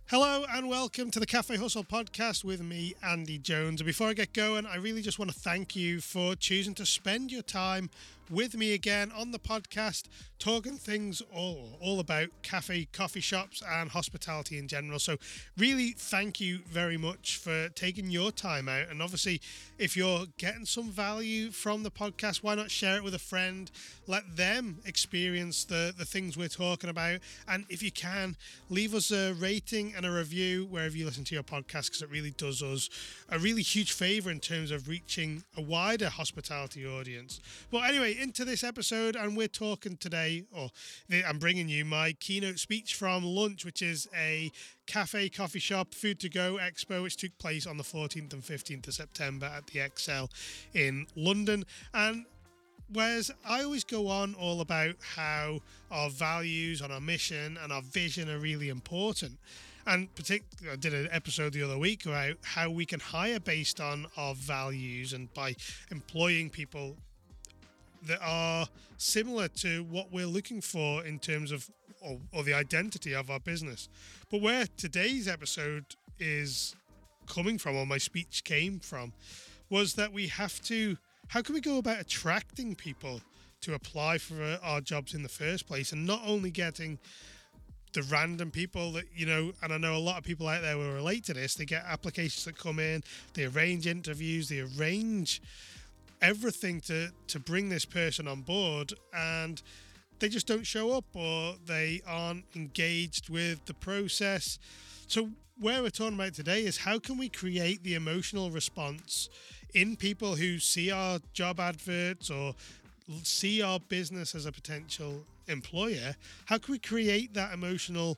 Hello and welcome to the Cafe Hustle podcast with me, Andy Jones. And before I get going, I really just want to thank you for choosing to spend your time with me again on the podcast, talking things all about coffee shops and hospitality in general. So really thank you very much for taking your time out. And obviously, if you're getting some value from the podcast, why not share it with a friend? Let them experience the things we're talking about. And if you can, leave us a rating and a review wherever you listen to your podcast, because it really does us a really huge favor in terms of reaching a wider hospitality audience. But anyway, into this episode, and we're talking today, I'm bringing you my keynote speech from Lunch, which is a coffee shop, food to go expo, which took place on the 14th and 15th of September at the Excel in London. And whereas I always go on all about how our values and our mission and our vision are really important. And particularly, I did an episode the other week about how we can hire based on our values and by employing people that are similar to what we're looking for in terms of or the identity of our business. But where today's episode is coming from, or my speech came from, was that how can we go about attracting people to apply for our jobs in the first place, and not only getting the random people that, and I know a lot of people out there will relate to this. They get applications that come in, they arrange interviews, they arrange everything to bring this person on board, and they just don't show up, or they aren't engaged with the process. So where we're talking about today is how can we create the emotional response in people who see our job adverts or see our business as a potential employer. How can we create that emotional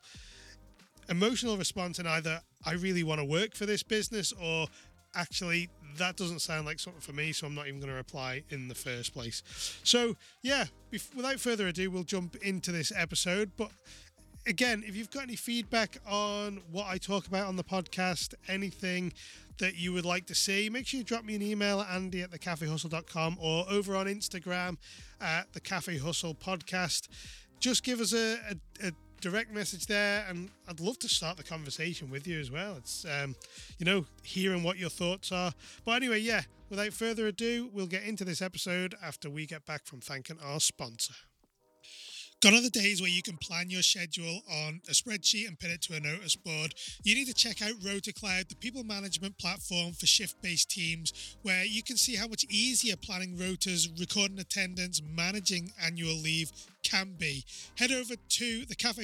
response in either I really want to work for this business, or actually that doesn't sound like something for me, so I'm not even going to apply in the first place. So yeah, without further ado, we'll jump into this episode. But again, if you've got any feedback on what I talk about on the podcast, anything that you would like to see, make sure you drop me an email at andy@thecafehustle.com, or over on Instagram at the Cafe Hustle Podcast. Just give us a direct message there, and I'd love to start the conversation with you as well. It's hearing what your thoughts are. But anyway, yeah, without further ado, we'll get into this episode after we get back from thanking our sponsor. Gone are the days where you can plan your schedule on a spreadsheet and pin it to a notice board. You need to check out RotaCloud, the people management platform for shift-based teams, where you can see how much easier planning rotas, recording attendance, managing annual leave can be. Head over to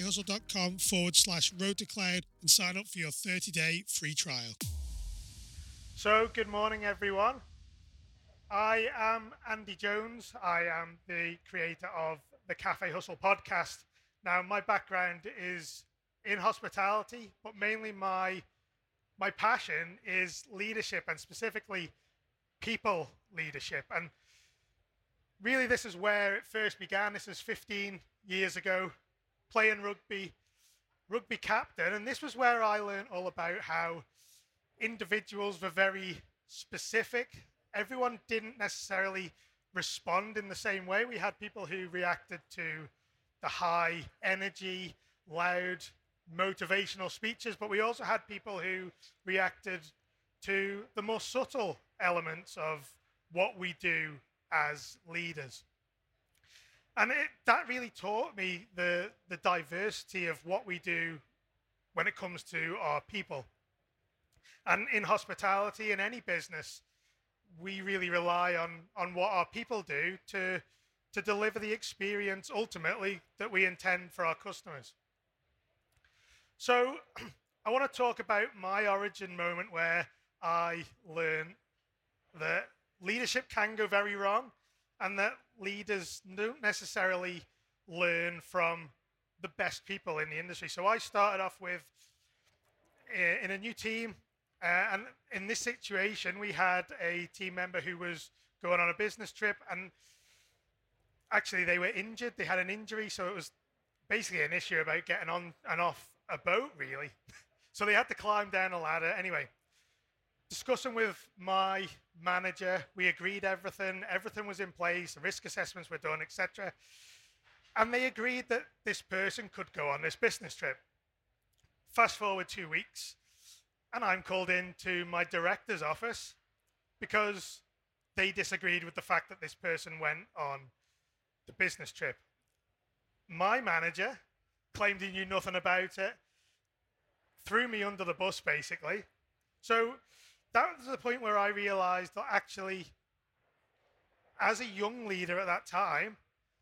thecafehustle.com/RotaCloud and sign up for your 30-day free trial. So, good morning, everyone. I am Andy Jones. I am the creator of the Cafe Hustle podcast. Now, my background is in hospitality, but mainly my passion is leadership, and specifically people leadership. And really, this is where it first began. This is 15 years ago, playing rugby captain. And this was where I learned all about how individuals were very specific. Everyone didn't necessarily respond in the same way. We had people who reacted to the high energy, loud, motivational speeches, but we also had people who reacted to the more subtle elements of what we do as leaders. And that really taught me the diversity of what we do when it comes to our people. And in hospitality, in any business, we really rely on what our people do to deliver the experience ultimately that we intend for our customers. So I want to talk about my origin moment where I learned that leadership can go very wrong, and that leaders don't necessarily learn from the best people in the industry. So I started off in a new team. And in this situation, we had a team member who was going on a business trip, and actually they were injured. They had an injury, so it was basically an issue about getting on and off a boat, really. So they had to climb down a ladder. Anyway, discussing with my manager, we agreed everything was in place, the risk assessments were done, etc. And they agreed that this person could go on this business trip. Fast forward 2 weeks, and I'm called into my director's office because they disagreed with the fact that this person went on the business trip. My manager claimed he knew nothing about it, threw me under the bus basically. So that was the point where I realized that actually, as a young leader at that time,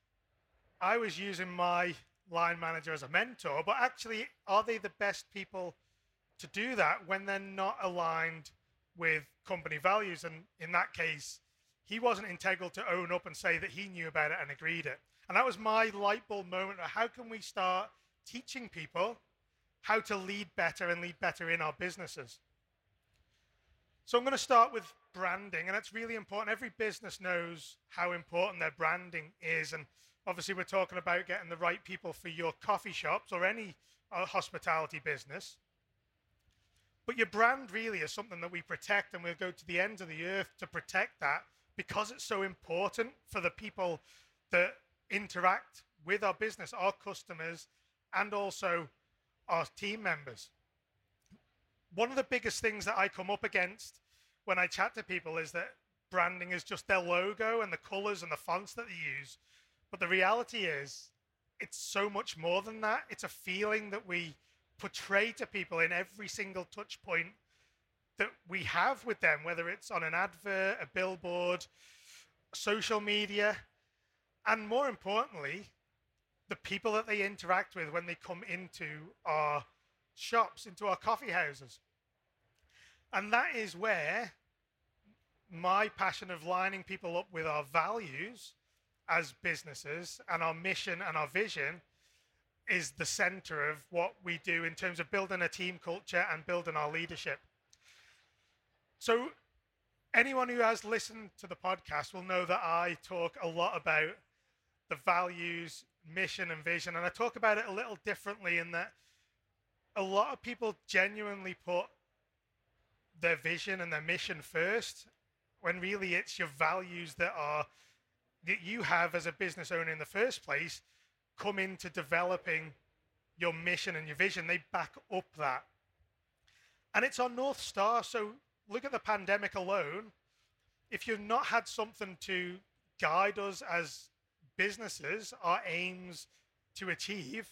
I was using my line manager as a mentor, but actually, are they the best people to do that when they're not aligned with company values? And in that case, he wasn't integral to own up and say that he knew about it and agreed it. And that was my light bulb moment of how can we start teaching people how to lead better and lead better in our businesses. So I'm going to start with branding, and it's really important. Every business knows how important their branding is, and obviously we're talking about getting the right people for your coffee shops or any hospitality business. But your brand really is something that we protect, and we'll go to the ends of the earth to protect that because it's so important for the people that interact with our business, our customers, and also our team members. One of the biggest things that I come up against when I chat to people is that branding is just their logo and the colors and the fonts that they use. But the reality is it's so much more than that. It's a feeling that we portray to people in every single touch point that we have with them, whether it's on an advert, a billboard, social media, and more importantly, the people that they interact with when they come into our shops, into our coffee houses. And that is where my passion of lining people up with our values as businesses and our mission and our vision is the center of what we do in terms of building a team culture and building our leadership. So anyone who has listened to the podcast will know that I talk a lot about the values, mission, and vision. And I talk about it a little differently in that a lot of people genuinely put their vision and their mission first, when really it's your values that you have as a business owner in the first place come into developing your mission and your vision. They back up that. And it's our North Star. So look at the pandemic alone. If you've not had something to guide us as businesses, our aims to achieve,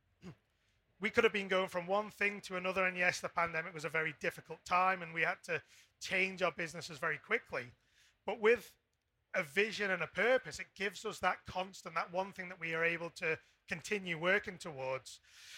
we could have been going from one thing to another. And yes, the pandemic was a very difficult time and we had to change our businesses very quickly. But with a vision and a purpose, it gives us that constant, that one thing that we are able to continue working towards.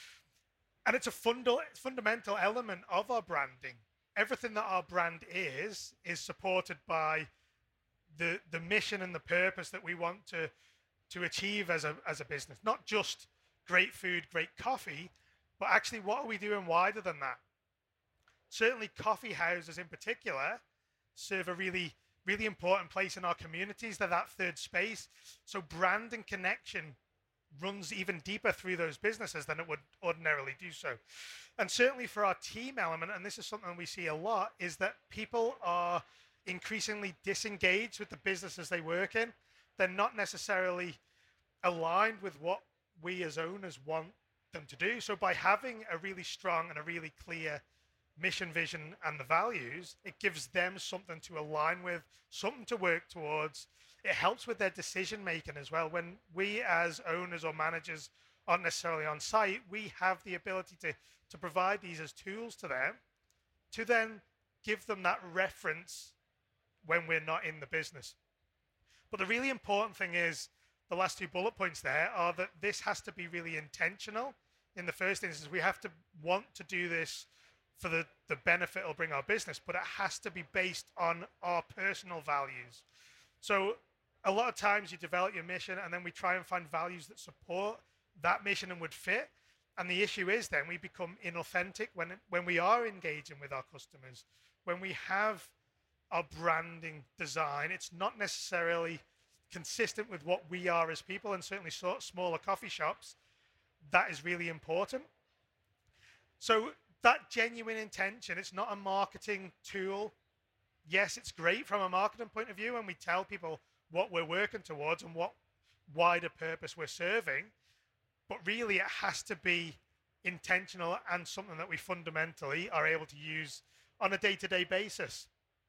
And it's a fundamental element of our branding. Everything that our brand is supported by the mission and the purpose that we want to achieve as a business. Not just great food, great coffee, but actually what are we doing wider than that? Certainly coffee houses in particular serve a really, really important place in our communities. They're that third space. So brand and connection runs even deeper through those businesses than it would ordinarily do so. And certainly for our team element, and this is something we see a lot, is that people are increasingly disengaged with the businesses they work in. They're not necessarily aligned with what we as owners want them to do. So by having a really strong and a really clear mission, vision, and the values, it gives them something to align with, something to work towards. It helps with their decision making as well. When we as owners or managers aren't necessarily on site, we have the ability to provide these as tools to them to then give them that reference when we're not in the business. But the really important thing is the last two bullet points there are that this has to be really intentional. In the first instance, we have to want to do this for the benefit it'll bring our business, but it has to be based on our personal values. So a lot of times you develop your mission and then we try and find values that support that mission and would fit. And the issue is then we become inauthentic when we are engaging with our customers. When we have our branding design, it's not necessarily consistent with what we are as people, and certainly smaller coffee shops. That is really important. So that genuine intention, it's not a marketing tool. Yes, it's great from a marketing point of view, and we tell people what we're working towards and what wider purpose we're serving. But really, it has to be intentional and something that we fundamentally are able to use on a day-to-day basis.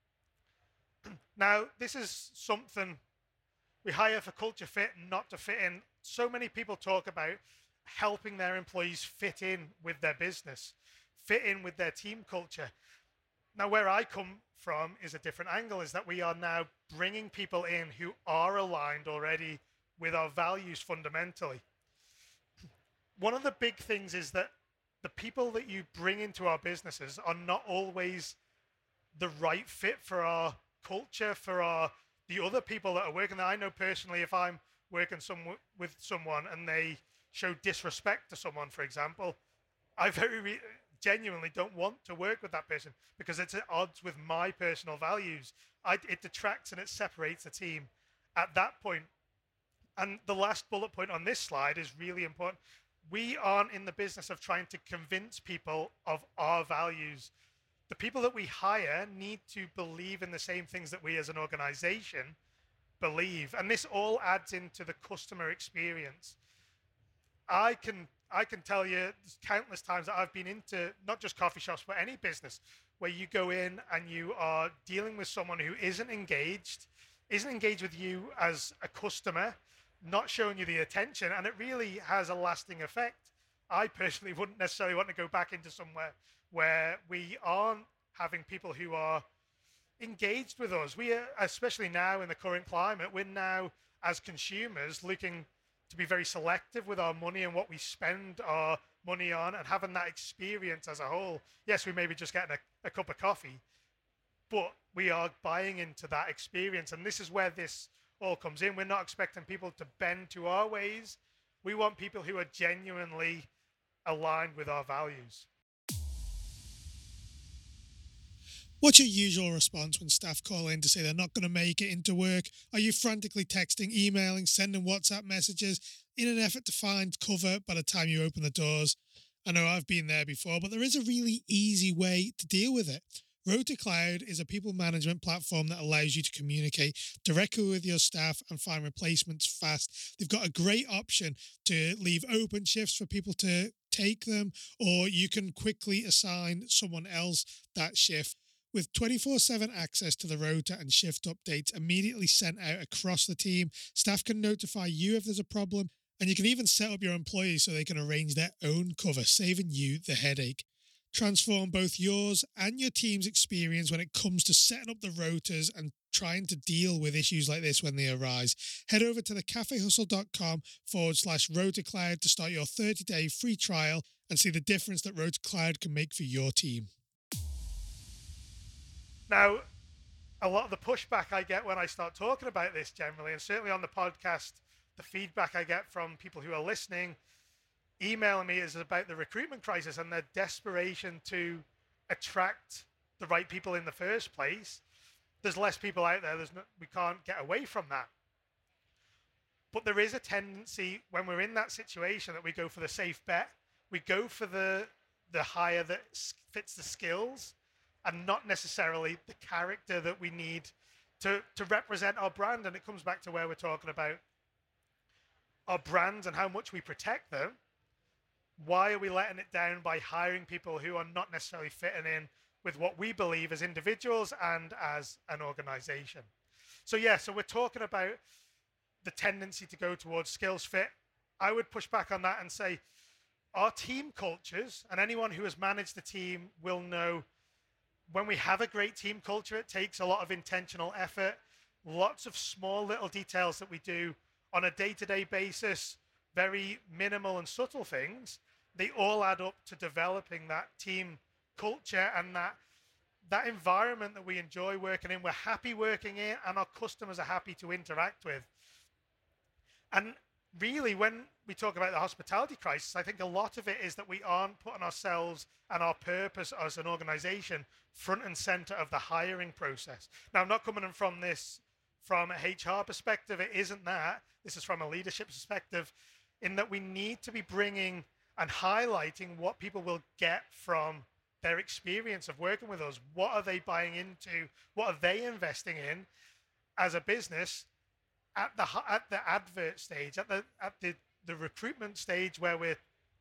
Now, this is something we hire for culture fit, not to fit in. So many people talk about helping their employees fit in with their business, fit in with their team culture. Now, where I come from is a different angle, is that we are now bringing people in who are aligned already with our values fundamentally. One of the big things is that the people that you bring into our businesses are not always the right fit for our culture, for the other people that are working there. I know personally, if I'm working with someone and they show disrespect to someone, for example, I genuinely don't want to work with that person because it's at odds with my personal values. It detracts and it separates the team at that point. And the last bullet point on this slide is really important. We aren't in the business of trying to convince people of our values. The people that we hire need to believe in the same things that we as an organization believe. And this all adds into the customer experience. I can tell you countless times that I've been into not just coffee shops, but any business where you go in and you are dealing with someone who isn't engaged with you as a customer, not showing you the attention, and it really has a lasting effect. I personally wouldn't necessarily want to go back into somewhere where we aren't having people who are engaged with us. We are, especially now in the current climate, we're now as consumers looking to be very selective with our money and what we spend our money on, and having that experience as a whole. Yes, we may be just getting a cup of coffee, but we are buying into that experience. And this is where this all comes in. We're not expecting people to bend to our ways. We want people who are genuinely aligned with our values. What's your usual response when staff call in to say they're not going to make it into work? Are you frantically texting, emailing, sending WhatsApp messages in an effort to find cover by the time you open the doors? I know I've been there before, but there is a really easy way to deal with it. RotaCloud is a people management platform that allows you to communicate directly with your staff and find replacements fast. They've got a great option to leave open shifts for people to take them, or you can quickly assign someone else that shift. With 24/7 access to the rota and shift updates immediately sent out across the team, staff can notify you if there's a problem, and you can even set up your employees so they can arrange their own cover, saving you the headache. Transform both yours and your team's experience when it comes to setting up the rotas and trying to deal with issues like this when they arise. Head over to thecafehustle.com/RotaCloud to start your 30-day free trial and see the difference that RotaCloud can make for your team. Now, a lot of the pushback I get when I start talking about this generally, and certainly on the podcast, the feedback I get from people who are listening, emailing me, is about the recruitment crisis and their desperation to attract the right people in the first place. There's less people out there. We can't get away from that. But there is a tendency when we're in that situation that we go for the safe bet. We go for the hire that fits the skills and not necessarily the character that we need to represent our brand. And it comes back to where we're talking about our brands and how much we protect them. Why are we letting it down by hiring people who are not necessarily fitting in with what we believe as individuals and as an organization? So we're talking about the tendency to go towards skills fit. I would push back on that and say our team cultures, and anyone who has managed the team will know, when we have a great team culture, it takes a lot of intentional effort, lots of small little details that we do on a day-to-day basis, very minimal and subtle things. They all add up to developing that team culture and that environment that we enjoy working in, we're happy working in, and our customers are happy to interact with. And really, when we talk about the hospitality crisis, I think a lot of it is that we aren't putting ourselves and our purpose as an organization front and center of the hiring process. Now, I'm not coming in from this from a HR perspective. It isn't that. This is from a leadership perspective, in that we need to be bringing and highlighting what people will get from their experience of working with us. What are they buying into? What are they investing in as a business at the advert stage, at the recruitment stage, where we're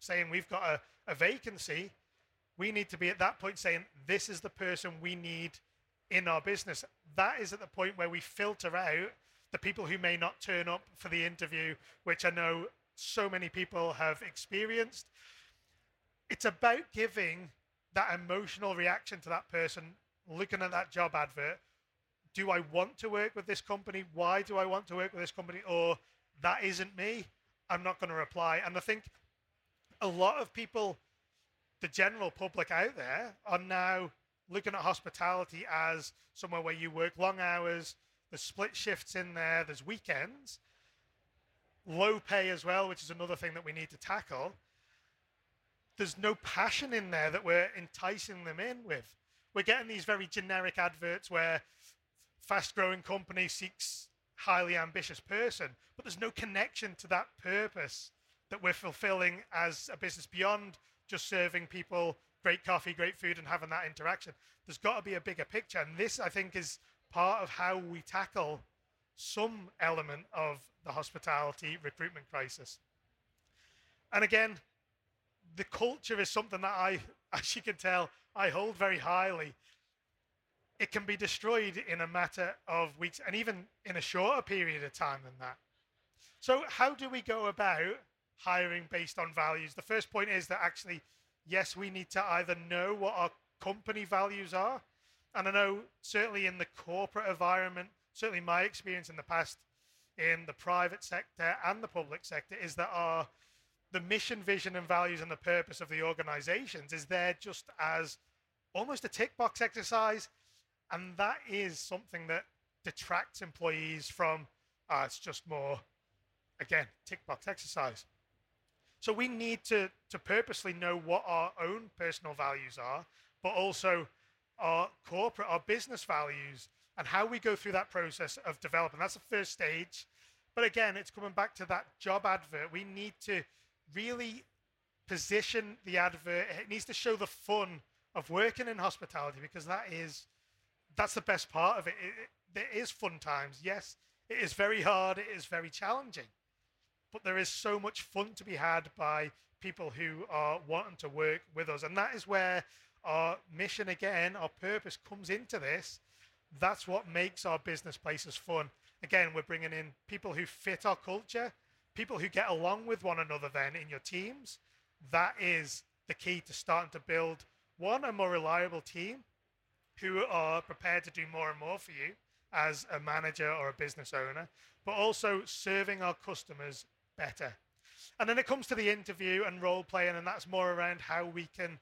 saying we've got a vacancy, we need to be at that point saying, this is the person we need in our business. That is at the point where we filter out the people who may not turn up for the interview, which I know so many people have experienced. It's about giving that emotional reaction to that person looking at that job advert. Do I want to work with this company? Why do I want to work with this company? Or that isn't me. I'm not going to reply. And I think a lot of people, the general public out there, are now looking at hospitality as somewhere where you work long hours, there's split shifts in there, there's weekends, low pay as well, which is another thing that we need to tackle. There's no passion in there that we're enticing them in with. We're getting these very generic adverts where fast-growing company seeks highly ambitious person, but there's no connection to that purpose that we're fulfilling as a business beyond just serving people great coffee, great food, and having that interaction. There's got to be a bigger picture, and this, I think, is part of how we tackle some element of the hospitality recruitment crisis. And again, the culture is something that I, as you can tell, I hold very highly. It can be destroyed in a matter of weeks, and even in a shorter period of time than that. So how do we go about hiring based on values? The first point is that actually, yes, we need to either know what our company values are. And I know certainly in the corporate environment, certainly my experience in the past in the private sector and the public sector is that the mission, vision, and values and the purpose of the organizations is there just as almost a tick box exercise. And that is something that detracts employees from, it's just more, again, tick box exercise. So we need to purposely know what our own personal values are, but also our corporate, our business values, and how we go through that process of developing. That's the first stage. But again, it's coming back to that job advert. We need to really position the advert. It needs to show the fun of working in hospitality, because that's the best part of it. There is fun times. Yes, it is very hard. It is very challenging. But there is so much fun to be had by people who are wanting to work with us. And that is where our mission, again, our purpose comes into this. That's what makes our business places fun. Again, we're bringing in people who fit our culture, people who get along with one another then in your teams. That is the key to starting to build, one, a more reliable team who are prepared to do more and more for you as a manager or a business owner, but also serving our customers better. And then it comes to the interview and role playing, and that's more around how we can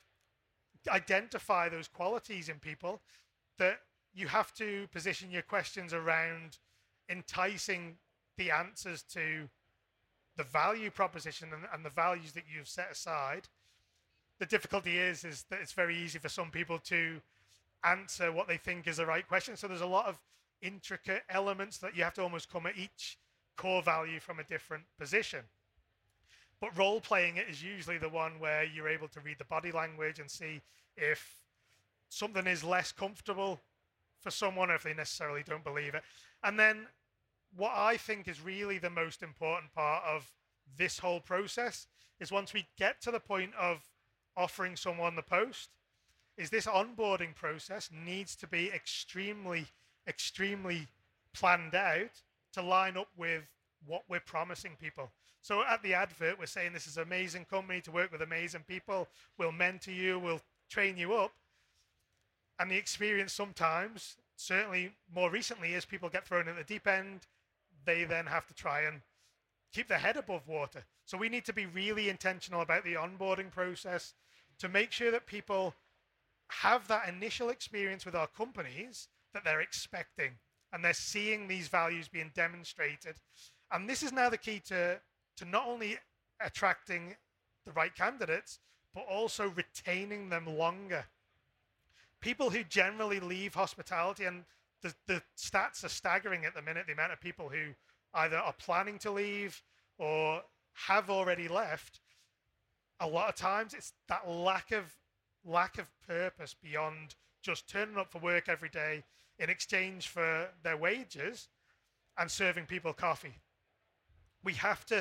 identify those qualities in people. That you have to position your questions around enticing the answers to the value proposition and the values that you've set aside. The difficulty is that it's very easy for some people to answer what they think is the right question. So there's a lot of intricate elements that you have to almost come at each core value from a different position. But role playing it is usually the one where you're able to read the body language and see if something is less comfortable for someone, or if they necessarily don't believe it. And then what I think is really the most important part of this whole process is once we get to the point of offering someone the post, is this onboarding process needs to be extremely, extremely planned out to line up with what we're promising people. So at the advert, we're saying this is an amazing company to work with amazing people. We'll mentor you, we'll train you up. And the experience sometimes, certainly more recently, is people get thrown in the deep end. They then have to try and keep their head above water. So we need to be really intentional about the onboarding process to make sure that people have that initial experience with our companies that they're expecting, and they're seeing these values being demonstrated. And this is now the key to not only attracting the right candidates, but also retaining them longer. People who generally leave hospitality, and the stats are staggering at the minute, the amount of people who either are planning to leave or have already left, a lot of times it's that lack of purpose beyond just turning up for work every day in exchange for their wages and serving people coffee. We have to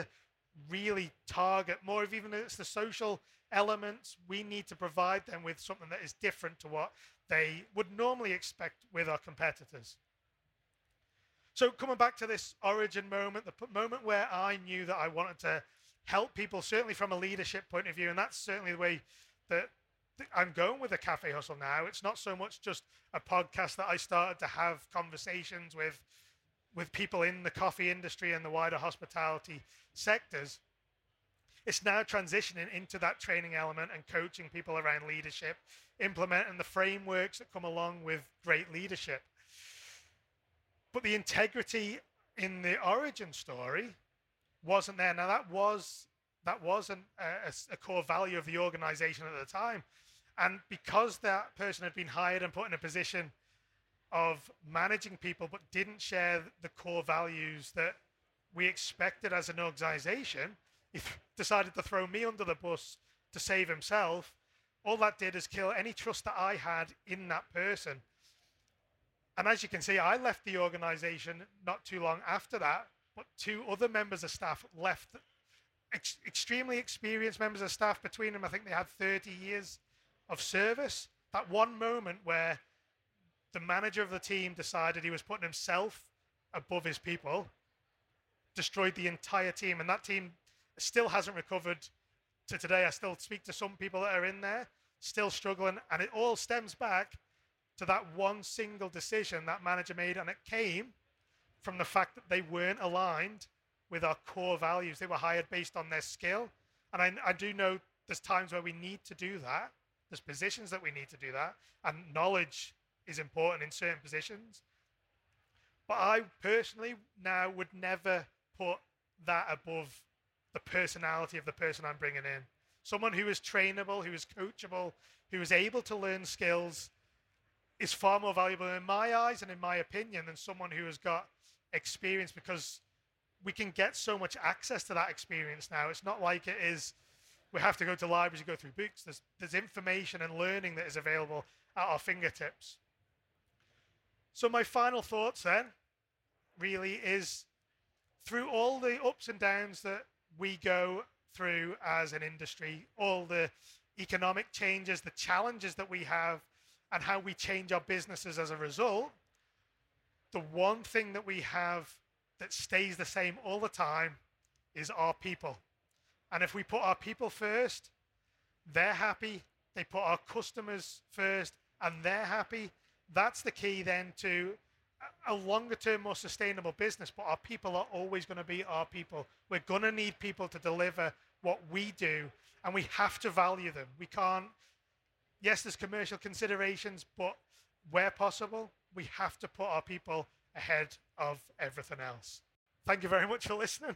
really target more of, even if it's the social elements, we need to provide them with something that is different to what they would normally expect with our competitors. So coming back to this origin moment, the moment where I knew that I wanted to help people, certainly from a leadership point of view, and that's certainly the way that I'm going with the Cafe Hustle now. It's not so much just a podcast that I started to have conversations with people in the coffee industry and the wider hospitality sectors. It's now transitioning into that training element and coaching people around leadership, implementing the frameworks that come along with great leadership. But the integrity in the origin story wasn't there. Now that was a core value of the organization at the time. And because that person had been hired and put in a position of managing people but didn't share the core values that we expected as an organization, he decided to throw me under the bus to save himself. All that did is kill any trust that I had in that person. And as you can see, I left the organization not too long after that, but 2 other members of staff left, extremely experienced members of staff. Between them, I think they had 30 years of service. That one moment where the manager of the team decided he was putting himself above his people destroyed the entire team. And that team still hasn't recovered to today. I still speak to some people that are in there, still struggling. And it all stems back to that one single decision that manager made. And it came from the fact that they weren't aligned with our core values. They were hired based on their skill. And I do know there's times where we need to do that. There's positions that we need to do that. And knowledge is important in certain positions. But I personally now would never put that above the personality of the person I'm bringing in. Someone who is trainable, who is coachable, who is able to learn skills is far more valuable in my eyes and in my opinion than someone who has got experience, because we can get so much access to that experience now. It's not like it is we have to go to libraries and go through books. There's information and learning that is available at our fingertips. So my final thoughts then really is, through all the ups and downs that we go through as an industry, all the economic changes, the challenges that we have, and how we change our businesses as a result, the one thing that we have that stays the same all the time is our people. And if we put our people first, they're happy. They put our customers first and they're happy. That's the key then to a longer term, more sustainable business. But our people are always going to be our people. We're going to need people to deliver what we do, and we have to value them. We can't, yes, there's commercial considerations, but where possible, we have to put our people ahead of everything else. Thank you very much for listening.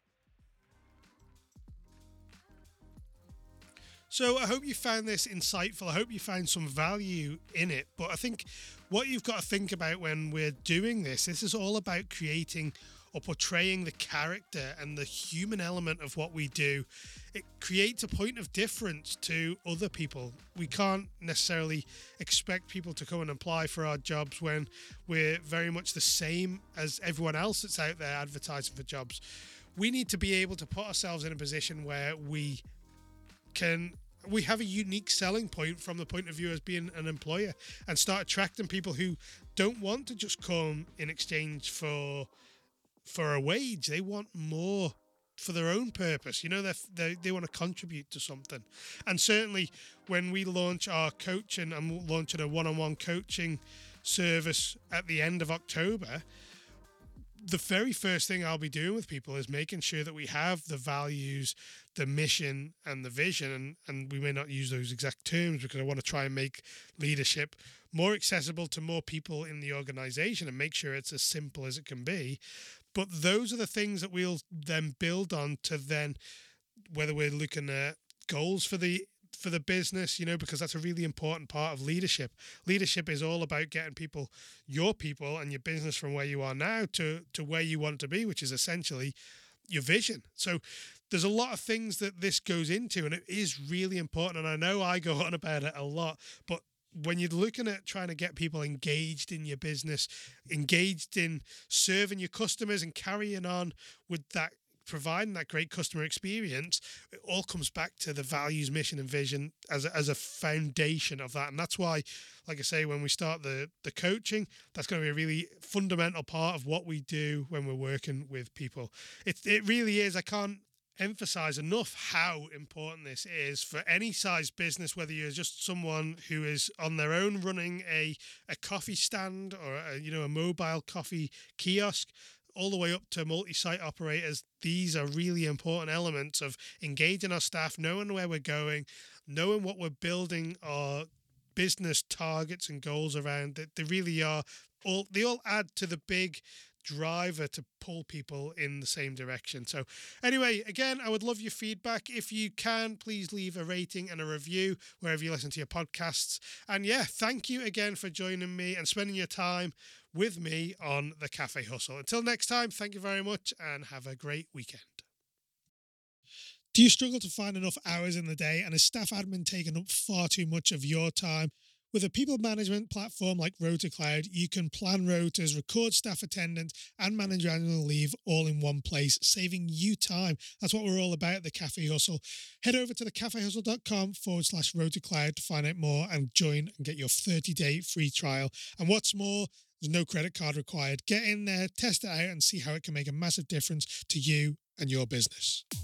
So I hope you found this insightful. I hope you found some value in it. But I think what you've got to think about when we're doing this is all about creating or portraying the character and the human element of what we do. It creates a point of difference to other people. We can't necessarily expect people to come and apply for our jobs when we're very much the same as everyone else that's out there advertising for jobs. We need to be able to put ourselves in a position where we have a unique selling point from the point of view as being an employer, and start attracting people who don't want to just come in exchange for a wage. They want more for their own purpose. You know, they want to contribute to something. And certainly when we launch our coaching, I'm launching a one-on-one coaching service at the end of October, the very first thing I'll be doing with people is making sure that we have the values, the mission and the vision. And we may not use those exact terms because I want to try and make leadership more accessible to more people in the organization and make sure it's as simple as it can be. But those are the things that we'll then build on to then, whether we're looking at goals for the business, you know, because that's a really important part of leadership. Leadership is all about getting your people and your business from where you are now to where you want to be, which is essentially your vision. So there's a lot of things that this goes into, and it is really important. And I know I go on about it a lot, but when you're looking at trying to get people engaged in your business, engaged in serving your customers and carrying on with that providing that great customer experience, it all comes back to the values, mission, and vision as a foundation of that. And that's why, like I say, when we start the coaching, that's going to be a really fundamental part of what we do when we're working with people. It really is. I can't emphasize enough how important this is for any size business, whether you're just someone who is on their own running a coffee stand or a mobile coffee kiosk, all the way up to multi-site operators. These are really important elements of engaging our staff, knowing where we're going, knowing what we're building our business targets and goals around. That they really are they all add to the big driver to pull people in the same direction. So anyway, again, I would love your feedback. If you can, please leave a rating and a review wherever you listen to your podcasts. And yeah, thank you again for joining me and spending your time with me on the Cafe Hustle. Until next time, thank you very much and have a great weekend. Do you struggle to find enough hours in the day, and is staff admin taking up far too much of your time? With a people management platform like RotaCloud, you can plan rotas, record staff attendance, and manage your annual leave all in one place, saving you time. That's what we're all about at the Cafe Hustle. Head over to thecafehustle.com/RotaCloud to find out more and join and get your 30-day free trial. And what's more, there's no credit card required. Get in there, test it out, and see how it can make a massive difference to you and your business.